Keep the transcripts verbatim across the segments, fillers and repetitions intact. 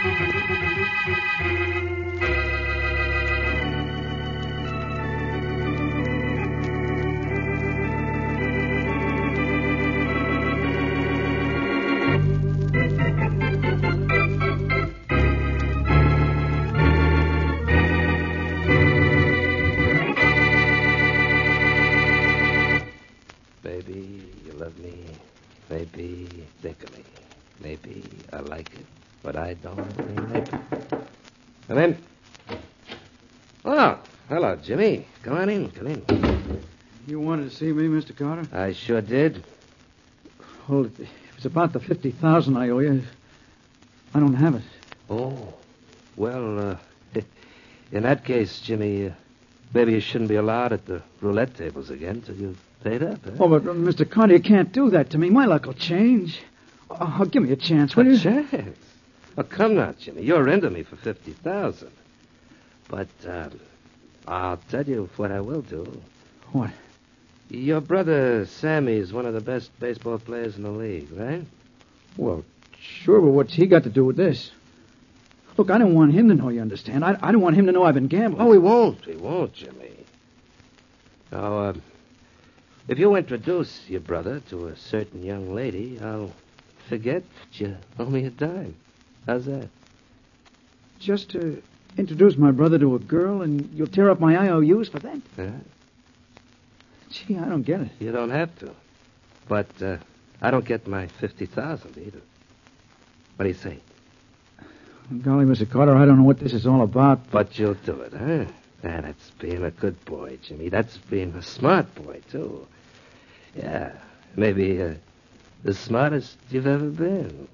Maybe you love me. Maybe think of me. Maybe I like it, but I don't like it. Come in. Oh, hello, Jimmy. Come on in, come in. You wanted to see me, Mister Carter? I sure did. Well, it's about the fifty thousand I owe you. I don't have it. Oh, well, uh, in that case, Jimmy, uh, maybe you shouldn't be allowed at the roulette tables again till you've paid up, huh? Oh, but uh, Mister Carter, you can't do that to me. My luck will change. Oh, give me a chance, will a you? chance? Oh, come now, Jimmy. You're into me for fifty thousand. But uh, I'll tell you what I will do. What? Your brother Sammy is one of the best baseball players in the league, right? Well, sure, but what's he got to do with this? Look, I don't want him to know, you understand? I, I don't want him to know I've been gambling. Oh, he won't. He won't, Jimmy. Now, uh, if you introduce your brother to a certain young lady, I'll forget that you owe me a dime. How's that? Just to introduce my brother to a girl, and you'll tear up my I O Us for that? Huh? Gee, I don't get it. You don't have to. But uh, I don't get my fifty thousand either. What do you say? Golly, Mister Carter, I don't know what this is all about. But you'll do it, huh? Ah, that's being a good boy, Jimmy. That's being a smart boy, too. Yeah, maybe uh, the smartest you've ever been.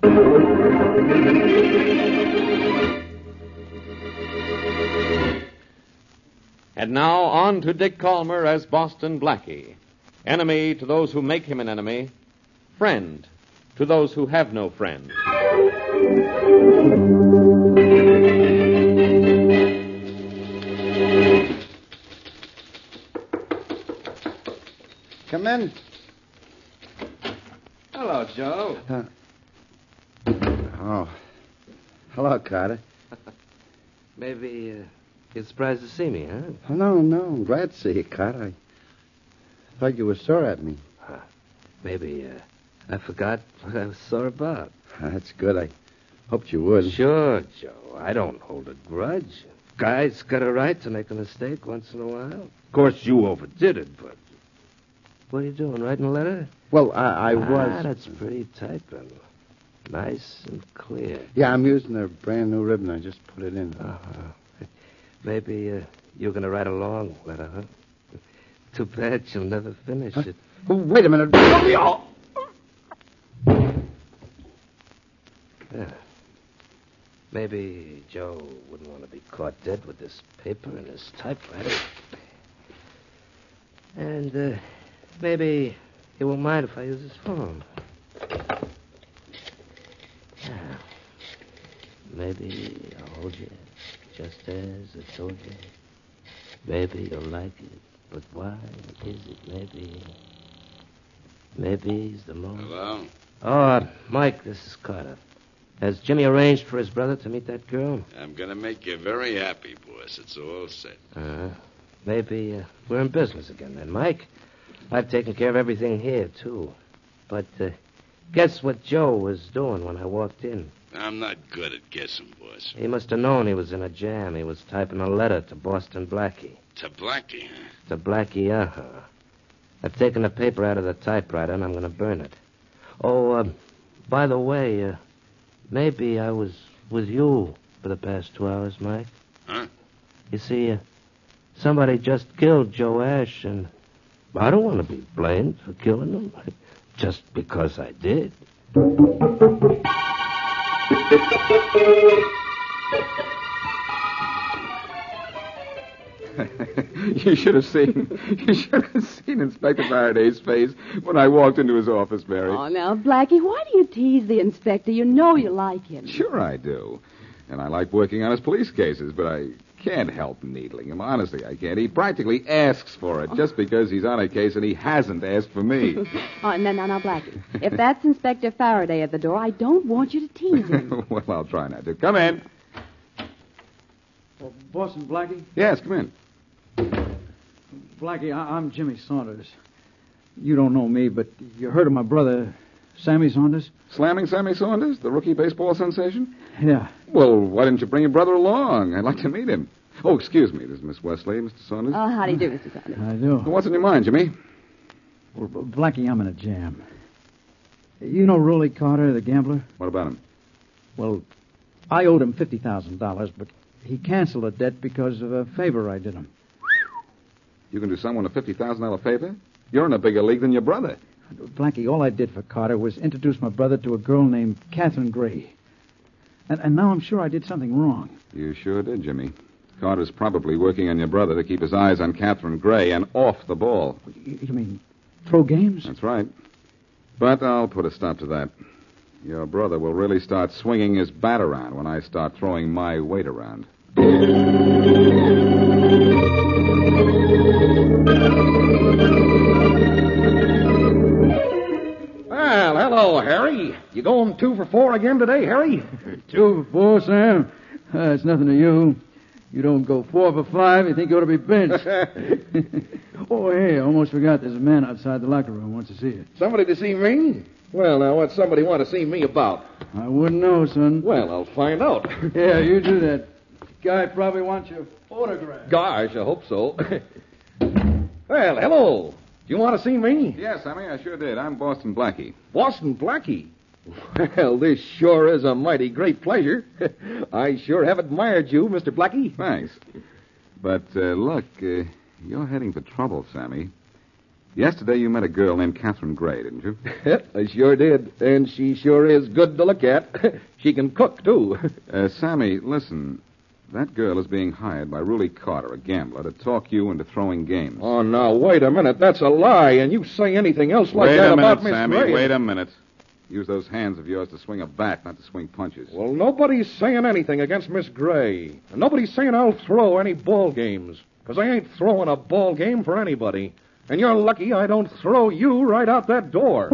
And now on to Dick Calmer as Boston Blackie. Enemy to those who make him an enemy. Friend to those who have no friend. Come in. Hello, Joe. Uh, oh. Hello, Carter. Maybe uh, you're surprised to see me, huh? Oh, no, no. I'm glad to see you, Carter. I thought you were sore at me. Uh, maybe uh, I forgot what I was sore about. That's good. I hoped you would. Sure, Joe. I don't hold a grudge. Guys got a right to make a mistake once in a while. Of course, you overdid it, but... What are you doing, writing a letter? Well, I, I was... Ah, that's pretty typing. Nice and clear. Yeah, I'm using a brand new ribbon. I just put it in. Uh-huh. Maybe uh, you're going to write a long letter, huh? Too bad you'll never finish huh? it. Oh, wait a minute. Yeah. Maybe Joe wouldn't want to be caught dead with this paper and his typewriter. And uh, maybe he won't mind if I use his phone. Yeah. Maybe I'll hold you just as I told you. Maybe you'll like it, but why is it maybe... Maybe he's the most... Hello? Oh, uh, Mike, this is Carter. Has Jimmy arranged for his brother to meet that girl? I'm going to make you very happy, boss. It's all set. Uh, maybe uh, we're in business again then, Mike. I've taken care of everything here, too. But uh, guess what Joe was doing when I walked in? I'm not good at guessing, boss. He must have known he was in a jam. He was typing a letter to Boston Blackie. To Blackie, huh? To Blackie, uh-huh. I've taken the paper out of the typewriter, and I'm going to burn it. Oh, uh, by the way, uh, maybe I was with you for the past two hours, Mike. Huh? You see, uh, somebody just killed Joe Ash, and I don't want to be blamed for killing him, just because I did. You should have seen, you should have seen Inspector Faraday's face when I walked into his office, Mary. Oh, now, Blackie, why do you tease the inspector? You know you like him. Sure I do. And I like working on his police cases, but I can't help needling him. Honestly, I can't. He practically asks for it just because he's on a case and he hasn't asked for me. Oh, no, no, no, Blackie. If that's Inspector Faraday at the door, I don't want you to tease him. Well, I'll try not to. Come in. Oh, Boston Blackie? Yes, come in. Blackie, I- I'm Jimmy Saunders. You don't know me, but you heard of my brother, Sammy Saunders? Slamming Sammy Saunders, the rookie baseball sensation? Yeah. Well, why didn't you bring your brother along? I'd like to meet him. Oh, excuse me. This is Miss Wesley, Mister Saunders. Oh, how do you do, Mister Saunders? I do. Well, what's on your mind, Jimmy? Well, B- Blackie, I'm in a jam. You know Rolly Carter, the gambler? What about him? Well, I owed him fifty thousand dollars, but he canceled the debt because of a favor I did him. You can do someone a fifty thousand dollars favor? You're in a bigger league than your brother. Blackie, all I did for Carter was introduce my brother to a girl named Catherine Gray. And, and now I'm sure I did something wrong. You sure did, Jimmy. Carter's probably working on your brother to keep his eyes on Catherine Gray and off the ball. You, you mean throw games? That's right. But I'll put a stop to that. Your brother will really start swinging his bat around when I start throwing my weight around. Well, hello, Harry. You going two for four again today, Harry? Two for four, Sam? Uh, it's nothing to you. You don't go four for five, you think you ought to be benched. Oh, hey, I almost forgot there's a man outside the locker room who wants to see you. Somebody to see me? Well, now, what's somebody want to see me about? I wouldn't know, son. Well, I'll find out. Yeah, you do that. Guy probably wants your autograph. Gosh, I hope so. Well, hello. Do you want to see me? Yes, Sammy, I sure did. I'm Boston Blackie. Boston Blackie. Well, this sure is a mighty great pleasure. I sure have admired you, Mister Blackie. Thanks. But, uh, look, uh, you're heading for trouble, Sammy. Yesterday you met a girl named Catherine Gray, didn't you? I sure did. And she sure is good to look at. She can cook, too. Uh, Sammy, listen. That girl is being hired by Rolly Carter, a gambler, to talk you into throwing games. Oh, now, wait a minute. That's a lie. And you say anything else like wait that a minute, about Miss Sammy. Gray. Wait a minute. Use those hands of yours to swing a bat, not to swing punches. Well, nobody's saying anything against Miss Gray. And nobody's saying I'll throw any ball games. Because I ain't throwing a ball game for anybody. And you're lucky I don't throw you right out that door.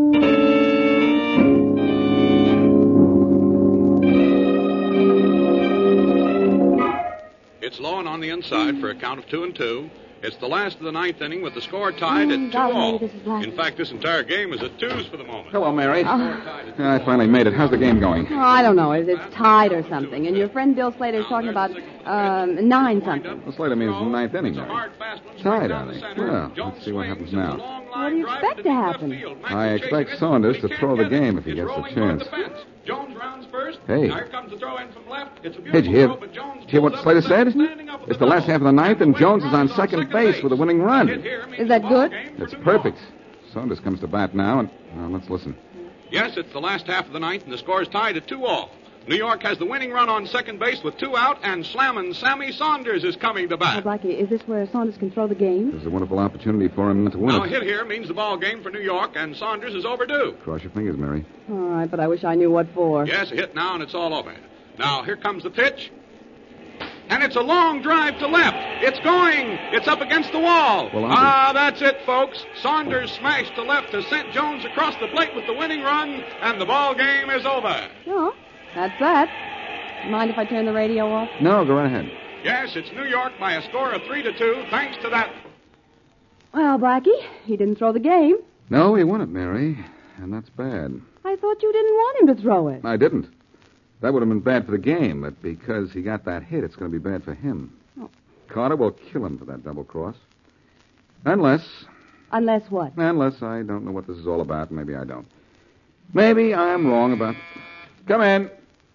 It's low and on the inside for a count of two and two. It's the last of the ninth inning with the score tied Mm, at two golly, all. this is Blackie. In fact, this entire game is at twos for the moment. Hello, Mary. Oh. I finally made it. How's the game going? Oh, I don't know. It's, it's tied or something. And your friend Bill Slater's talking about um, nine something. Well, Slater means the ninth inning, Mary. Tied, are they? Well, let's see what happens now. What do you expect to happen? I expect Saunders to throw the game if he gets the chance. Jones rounds first. Hey. Now here comes the throw in from left. It's a Hey, did you hear, beautiful throw, but Jones did you hear what pulls Slater up said? the bat, standing up with It's the the last ball. half of the ninth, and The Jones waiting is on run second second base with a winning run. Hit here means Is that ball good? game for That's New perfect. York. Saunders comes to bat now, and well, let's listen. Yes, it's the last half of the ninth, and the score is tied at two all. New York has the winning run on second base with two out, and slammin' Sammy Saunders is coming to Oh, bat. Blackie, is this where Saunders can throw the game? There's a wonderful opportunity for him to win Now, it. hit here means the ball game for New York, and Saunders is overdue. Cross your fingers, Mary. All right, but I wish I knew what for. Yes, a hit now, and it's all over. Now, here comes the pitch. And it's a long drive to left. It's going. It's up against the wall. Well, I'm- ah, that's it, folks. Saunders smashed to left to sent Jones across the plate with the winning run, and the ball game is over. Oh, that's that. Mind if I turn the radio off? No, go right ahead. Yes, it's New York by a score of three to two, thanks to that. Well, Blackie, he didn't throw the game. No, he won it, Mary, and that's bad. I thought you didn't want him to throw it. I didn't. That would have been bad for the game, but because he got that hit, it's going to be bad for him. Oh. Carter will kill him for that double cross. Unless, Unless what? unless I don't know what this is all about, maybe I don't. Maybe I'm wrong about... Come in.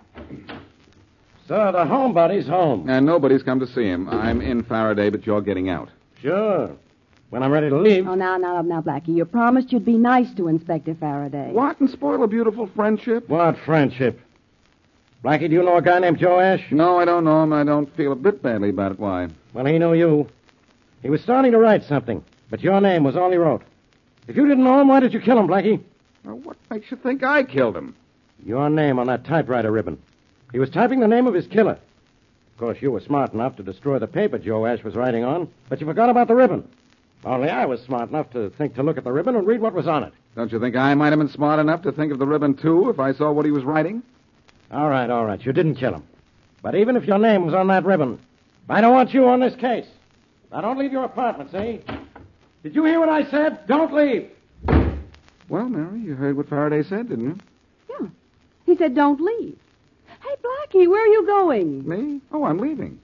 So the homebudy's home. And nobody's come to see him. I'm in Faraday, but you're getting out. Sure. When I'm ready to leave. Oh, now, now, now, Blackie, you promised you'd be nice to Inspector Faraday. What, and spoil a beautiful friendship? What friendship? Blackie, do you know a guy named Joe Ash? No, I don't know him. I don't feel a bit badly about it. Why? Well, he knew you. He was starting to write something, but your name was all he wrote. If you didn't know him, why did you kill him, Blackie? Well, what makes you think I killed him? Your name on that typewriter ribbon. He was typing the name of his killer. Of course, you were smart enough to destroy the paper Joe Ash was writing on, but you forgot about the ribbon. Only I was smart enough to think to look at the ribbon and read what was on it. Don't you think I might have been smart enough to think of the ribbon, too, if I saw what he was writing? All right, all right. You didn't kill him. But even if your name was on that ribbon, I don't want you on this case. Now, don't leave your apartment, see? Did you hear what I said? Don't leave. Well, Mary, you heard what Faraday said, didn't you? Yeah. He said don't leave. Hey, Blackie, where are you going? Me? Oh, I'm leaving.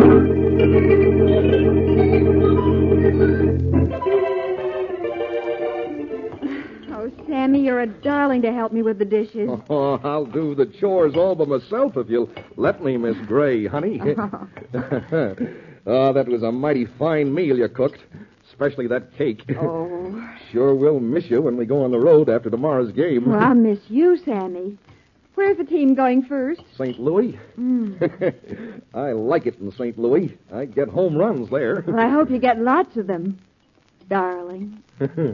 Oh, Sammy, you're a darling to help me with the dishes. Oh, I'll do the chores all by myself if you'll let me, Miss Gray, honey. Oh, that was a mighty fine meal you cooked, especially that cake. Oh. Sure will miss you when we go on the road after tomorrow's game. Well, I'll miss you, Sammy. Where's the team going first? Saint Louis? Mm. I like it in Saint Louis. I get home runs there. Well, I hope you get lots of them, darling.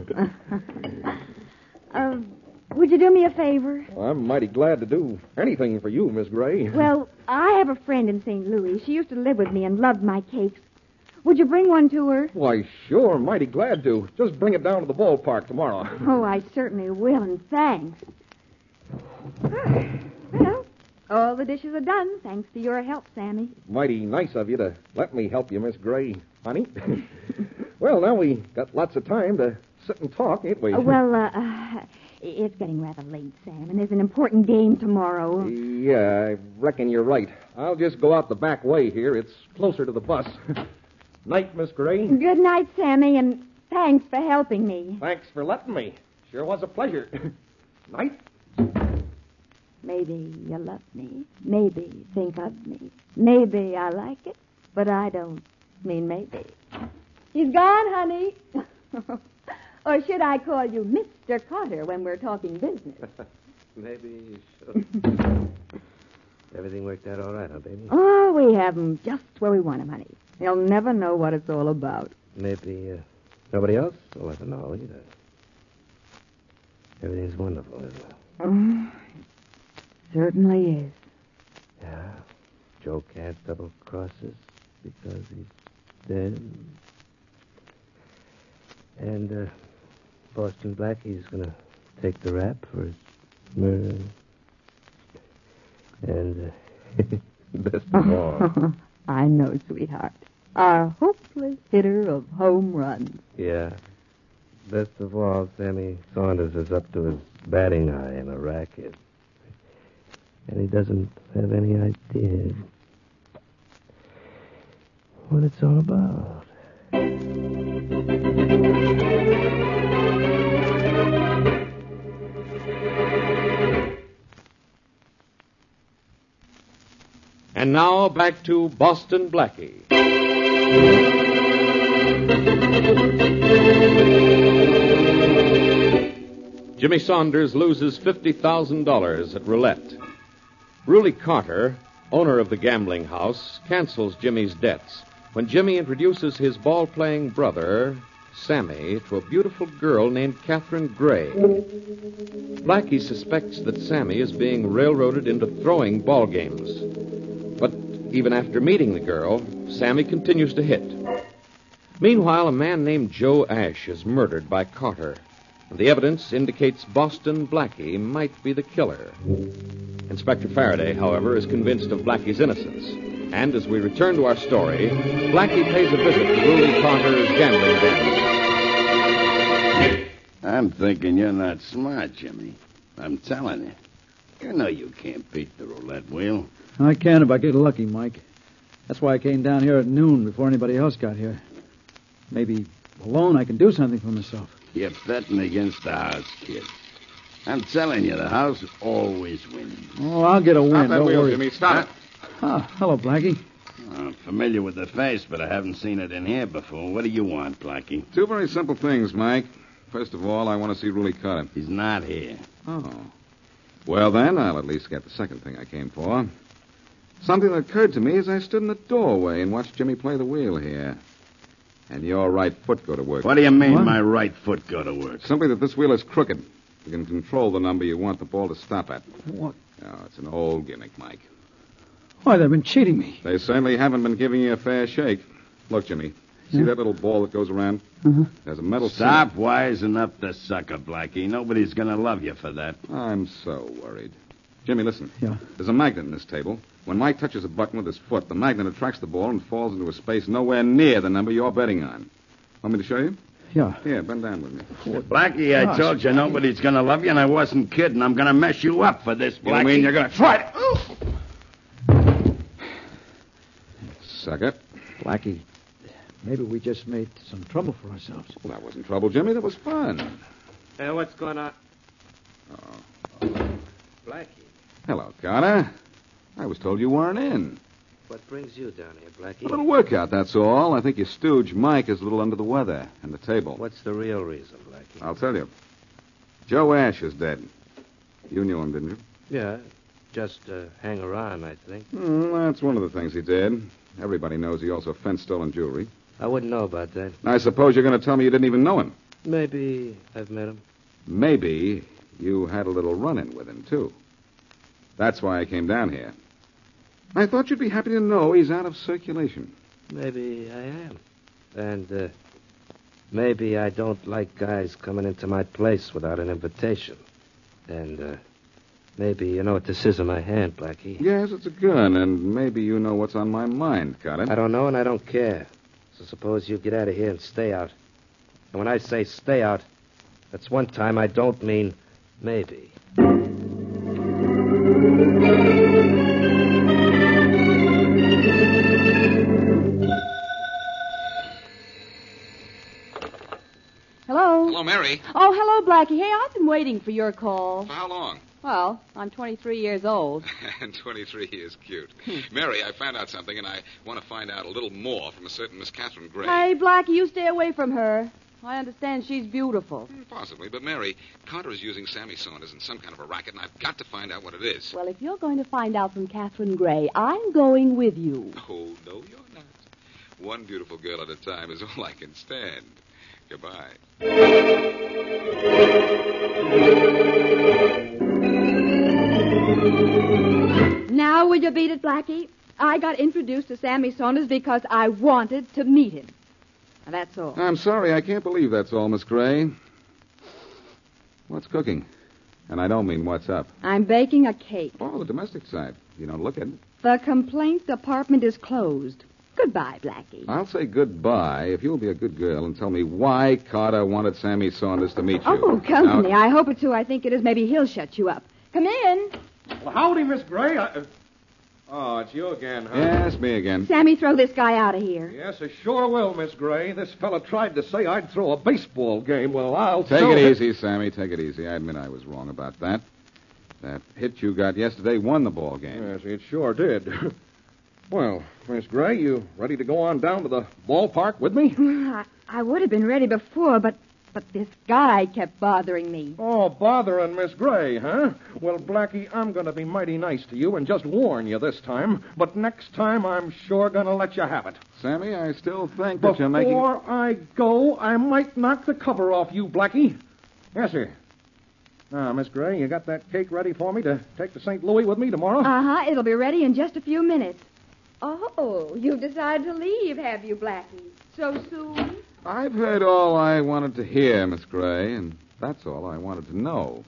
uh, would you do me a favor? Well, I'm mighty glad to do anything for you, Miss Gray. Well, I have a friend in Saint Louis. She used to live with me and loved my cakes. Would you bring one to her? Why, sure, mighty glad to. Just bring it down to the ballpark tomorrow. Oh, I certainly will, and thanks. Well, all the dishes are done, thanks to your help, Sammy. Mighty nice of you to let me help you, Miss Gray, honey. Well, now we got lots of time to sit and talk, ain't we? Uh, well, uh, uh, it's getting rather late, Sam, and there's an important game tomorrow. Yeah, I reckon you're right. I'll just go out the back way here. It's closer to the bus. Night, Miss Gray. Good night, Sammy, and thanks for helping me. Thanks for letting me. Sure was a pleasure. Night. Maybe you love me. Maybe think of me. Maybe I like it, but I don't mean maybe. He's gone, honey. Or should I call you Mister Carter when we're talking business? Maybe you should. Everything worked out all right, huh, baby? Oh, we have him just where we want him, honey. He'll never know what it's all about. Maybe uh, nobody else will ever know either. Everything's wonderful, isn't it? Oh, it certainly is. Yeah. Joe can't double cross us because he's dead. And uh, Boston Blackie's going to take the rap for his murder. And uh, best of all... I know, sweetheart. Our hopeless hitter of home runs. Yeah. Best of all, Sammy Saunders is up to his batting eye in a racket. And he doesn't have any idea what it's all about. And now back to Boston Blackie. Jimmy Saunders loses fifty thousand dollars at roulette. Ruly Carter, owner of the gambling house, cancels Jimmy's debts when Jimmy introduces his ball-playing brother, Sammy, to a beautiful girl named Catherine Gray. Blackie suspects that Sammy is being railroaded into throwing ball games. But even after meeting the girl, Sammy continues to hit. Meanwhile, a man named Joe Ash is murdered by Carter, and the evidence indicates Boston Blackie might be the killer. Inspector Faraday, however, is convinced of Blackie's innocence. And as we return to our story, Blackie pays a visit to Ruly Carter's gambling den. I'm thinking you're not smart, Jimmy. I'm telling you. You know you can't beat the roulette wheel. I can if I get lucky, Mike. That's why I came down here at noon before anybody else got here. Maybe alone I can do something for myself. You're betting against the house, kid. I'm telling you, the house always wins. Oh, I'll get a win. Stop that Don't wheel, worry. Jimmy. Stop it. Ah, hello, Blackie. I'm familiar with the face, but I haven't seen it in here before. What do you want, Blackie? Two very simple things, Mike. First of all, I want to see Ruly Carter. He's not here. Oh. Well, then, I'll at least get the second thing I came for. Something that occurred to me as I stood in the doorway and watched Jimmy play the wheel here. And your right foot go to work. What do you mean, What? my right foot go to work? Simply that this wheel is crooked. You can control the number you want the ball to stop at. What? Oh, it's an old gimmick, Mike. Why, they've been cheating me. They certainly haven't been giving you a fair shake. Look, Jimmy. See Yeah. that little ball that goes around? Uh-huh. There's a metal... Stop wising up the sucker, Blackie. Nobody's going to love you for that. I'm so worried. Jimmy, listen. Yeah. There's a magnet in this table. When Mike touches a button with his foot, the magnet attracts the ball and falls into a space nowhere near the number you're betting on. Want me to show you? Yeah. Here, bend down with me. Blackie, I Gosh, told you nobody's going to love you, and I wasn't kidding. I'm going to mess you up for this, You Blackie. mean you're going to try it? Sucker. Blackie, maybe we just made some trouble for ourselves. Well, that wasn't trouble, Jimmy. That was fun. Hey, what's going on? Oh. Blackie, Hello, Carter. I was told you weren't in. what brings you down here, A Blackie? little workout, that's all. I think your stooge, Mike, is a little under the weather. And the table. What's the real reason, Blackie? I'll tell you. Joe Ash is dead. You knew him, didn't you? Yeah, just uh, hang around, I think. Mm, that's one of the things he did. Everybody knows he also fenced stolen jewelry. I wouldn't know about that. I suppose you're going to tell me you didn't even know him. Maybe I've met him. Maybe you had a little run-in with him, too. That's why I came down here. I thought you'd be happy to know he's out of circulation. Maybe I am. And uh, maybe I don't like guys coming into my place without an invitation. And uh, maybe you know what this is in my hand, Blackie. Yes, it's a gun, and maybe you know what's on my mind, Carter. I don't know and I don't care. So suppose you get out of here and stay out. And when I say stay out, that's one time I don't mean maybe. Hello? Hello, Mary. Oh, hello, Blackie. Hey, I've been waiting for your call. For how long? Well, I'm twenty-three years old. And twenty-three is cute. Mary, I found out something, and I want to find out a little more from a certain Miss Catherine Gray. Hey, Blackie, you stay away from her. I understand she's beautiful. Hmm, Possibly, but Mary, Carter is using Sammy Saunders in some kind of a racket, and I've got to find out what it is. Well, if you're going to find out from Catherine Gray, I'm going with you. Oh, no, you're not. One beautiful girl at a time is all I can stand. Goodbye. Now will you beat it, Blackie? I got introduced to Sammy Saunders because I wanted to meet him. Now, that's all. I'm sorry, I can't believe that's all, Miss Gray. What's cooking? And I don't mean what's up. I'm baking a cake. Oh, the domestic side. You don't look at it. The complaint department is closed. Goodbye, Blackie. I'll say goodbye if you'll be a good girl and tell me why Carter wanted Sammy Saunders to meet you. Oh, company. Now, I hope it's who I think it is. Maybe he'll shut you up. Come in. Well, howdy, Miss Gray. I, uh... Oh, it's you again, huh? yes, me again. Sammy, throw this guy out of here. Yes, I sure will, Miss Gray. This fella tried to say I'd throw a baseball game. Well, I'll Take show it him. easy, Sammy. Take it easy. I admit I was wrong about that. That hit you got yesterday won the ball game. Yes, it sure did. Well, Miss Gray, you ready to go on down to the ballpark with me? I, I would have been ready before, but but this guy kept bothering me. Oh, bothering Miss Gray, huh? Well, Blackie, I'm going to be mighty nice to you and just warn you this time. But next time, I'm sure going to let you have it. Sammy, I still think that you're making... Before I go, I might knock the cover off you, Blackie. Yes, sir. Now, Miss Gray, you got that cake ready for me to take to Saint Louis with me tomorrow? Uh-huh. It'll be ready in just a few minutes. Oh, you've decided to leave, have you, Blackie? So soon? I've heard all I wanted to hear, Miss Gray, and that's all I wanted to know.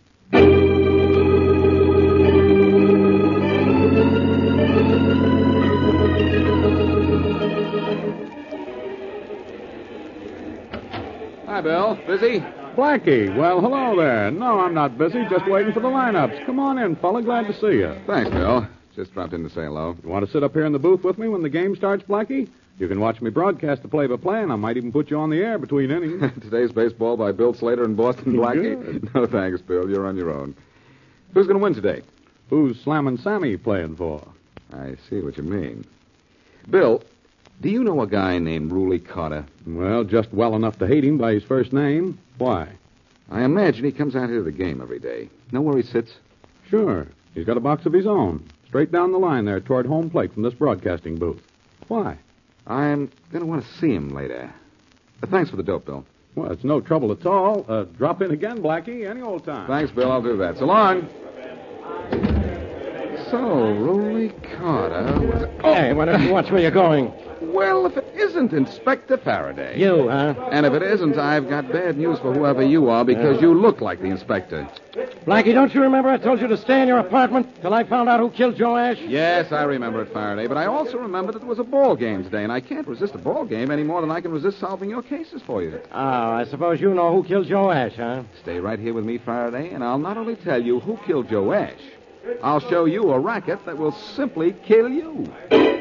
Hi, Bill. Busy? Blackie, well, hello there. No, I'm not busy. Just waiting for the lineups. Come on in, fella. Glad to see you. Thanks, Bill. Just dropped in to say hello. You want to sit up here in the booth with me when the game starts, Blackie? You can watch me broadcast the play-by-play, and I might even put you on the air between innings. Today's baseball by Bill Slater and Boston Blackie. Good. No, thanks, Bill. You're on your own. Who's going to win today? Who's Slammin' Sammy playing for? I see what you mean. Bill, do you know a guy named Ruley Carter? Well, just well enough to hate him by his first name. Why? I imagine he comes out here to the game every day. Know where he sits? Sure. He's got a box of his own. Straight down the line there toward home plate from this broadcasting booth. Why? I'm going to want to see him later. Uh, thanks for the dope, Bill. Well, it's no trouble at all. Uh, drop in again, Blackie, any old time. Thanks, Bill. I'll do that. So long. So, Ruley Carter was... Hey, why don't you watch where you're going? Well, if it isn't Inspector Faraday. You, huh? And if it isn't, I've got bad news for whoever you are because Yeah. you look like the inspector. Blackie, don't you remember I told you to stay in your apartment till I found out who killed Joe Ash? Yes, I remember it, Faraday, but I also remember that it was a ball game today, and I can't resist a ball game any more than I can resist solving your cases for you. Oh, I suppose you know who killed Joe Ash, huh? Stay right here with me, Faraday, and I'll not only tell you who killed Joe Ash, I'll show you a racket that will simply kill you.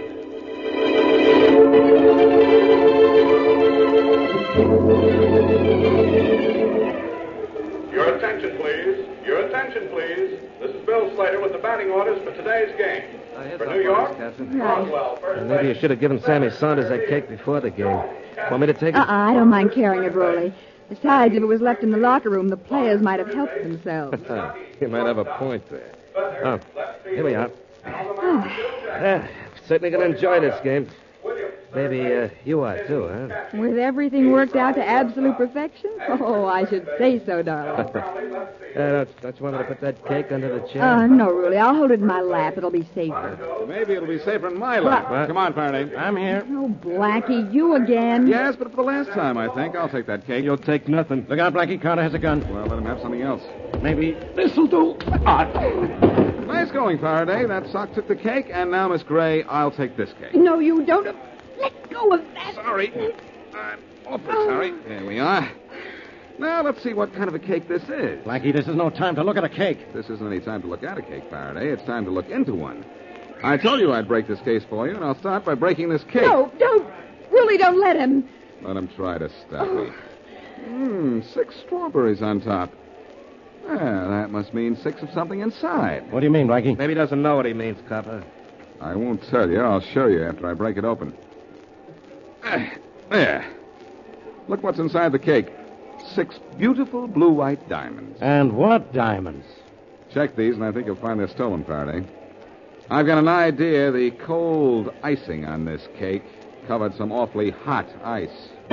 Your attention, please. Your attention, please. This is Bill Slater with the batting orders for today's game. For New York, Roswell, first Maybe you base. should have given Sammy Saunders that cake before the game. Want me to take it? Uh-uh, I don't mind carrying it, Rolly. Besides, if it was left in the locker room, the players might have helped themselves. You might have a point there. Oh, here we are. Oh, Yeah, certainly going to enjoy this game. Maybe uh, you are, too, huh? with everything worked out to absolute perfection? Oh, I should say so, darling. uh, don't, don't you want me to put that cake under the chair? Uh, no, Rolly, I'll hold it in my lap. It'll be safer. Maybe it'll be safer in my lap. What? Come on, Faraday. I'm here. Oh, Blackie, you again? Yes, but for the last time, I think. I'll take that cake. You'll take nothing. Look out, Blackie. Carter has a gun. Well, let him have something else. Maybe this'll do. Ah. Nice going, Faraday. That sock took the cake, and now, Miss Gray, I'll take this cake. No, you don't. Let go of that. Sorry. I'm awfully sorry. There we are. Now, let's see what kind of a cake this is. Blackie, this is no time to look at a cake. This isn't any time to look at a cake, Faraday. It's time to look into one. I told you I'd break this case for you, and I'll start by breaking this cake. No, don't. Really, don't let him. Let him try to stop me. Hmm, six strawberries on top. Well, that must mean six of something inside. What do you mean, Blackie? Maybe he doesn't know what he means, Copper. I won't tell you. I'll show you after I break it open. Ah, there. Look what's inside the cake. Six beautiful blue-white diamonds. And what diamonds? Check these, and I think you'll find they're stolen, Faraday. I've got an idea the cold icing on this cake covered some awfully hot ice.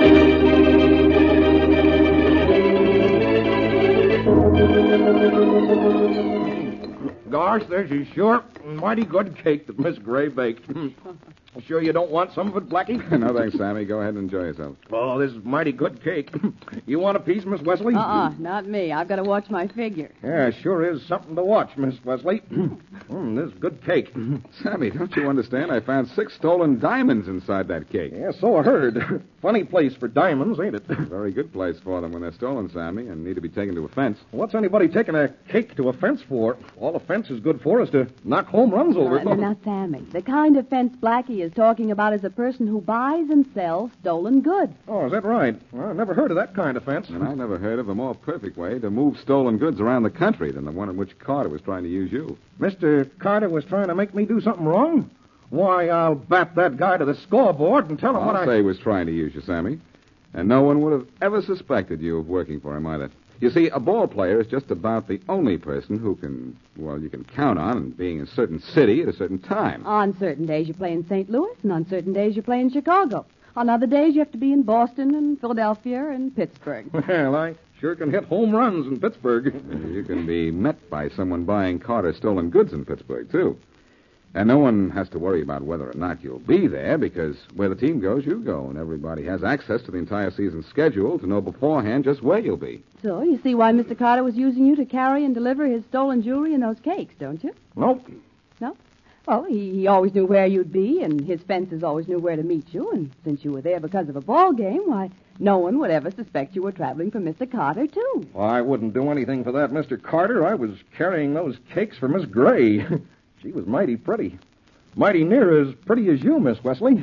Gosh, there's a sure mighty good cake that Miss Gray baked. Sure you don't want some of it, Blackie? No, thanks, Sammy. Go ahead and enjoy yourself. Oh, this is mighty good cake. You want a piece, Miss Wesley? Uh-uh, not me. I've got to watch my figure. Yeah, sure is something to watch, Miss Wesley. mm, this is good cake. Sammy, don't you understand? I found six stolen diamonds inside that cake. Yeah, so I heard. Funny place for diamonds, ain't it? Very good place for them when they're stolen, Sammy, and need to be taken to a fence. What's anybody taking a cake to a fence for? All a fence is good for is to knock home runs over. Uh, now, now, Sammy, the kind of fence Blackie is talking about is a person who buys and sells stolen goods. Oh, is that right? Well, I never heard of that kind of fence. And I never heard of a more perfect way to move stolen goods around the country than the one in which Carter was trying to use you. Mister Carter was trying to make me do something wrong? Why, I'll bat that guy to the scoreboard and tell him I'll what I... say he was trying to use you, Sammy. And no one would have ever suspected you of working for him either. You see, a ball player is just about the only person who can, well, you can count on being in a certain city at a certain time. On certain days you play in Saint Louis, and on certain days you play in Chicago. On other days you have to be in Boston and Philadelphia and Pittsburgh. Well, I sure can hit home runs in Pittsburgh. You can be met by someone buying Carter stolen goods in Pittsburgh, too. And no one has to worry about whether or not you'll be there, because where the team goes, you go, and everybody has access to the entire season's schedule to know beforehand just where you'll be. So you see why Mister Carter was using you to carry and deliver his stolen jewelry and those cakes, don't you? Nope. No? Well, he, he always knew where you'd be, and his fences always knew where to meet you, and since you were there because of a ball game, why, no one would ever suspect you were traveling for Mister Carter, too. Well, I wouldn't do anything for that, Mister Carter. I was carrying those cakes for Miss Gray. She was mighty pretty. Mighty near as pretty as you, Miss Wesley.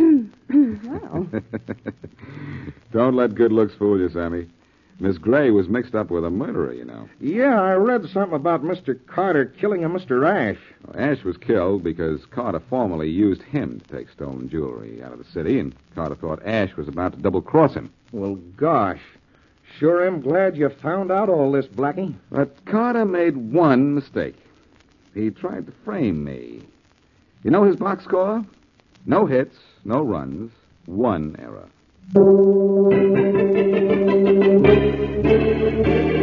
Well. Don't let good looks fool you, Sammy. Miss Gray was mixed up with a murderer, you know. Yeah, I read something about Mister Carter killing a Mister Ash. Well, Ash was killed because Carter formerly used him to take stolen jewelry out of the city, and Carter thought Ash was about to double-cross him. Well, gosh. Sure am glad you found out all this, Blackie. But Carter made one mistake. He tried to frame me. You know his box score? No hits, no runs, one error.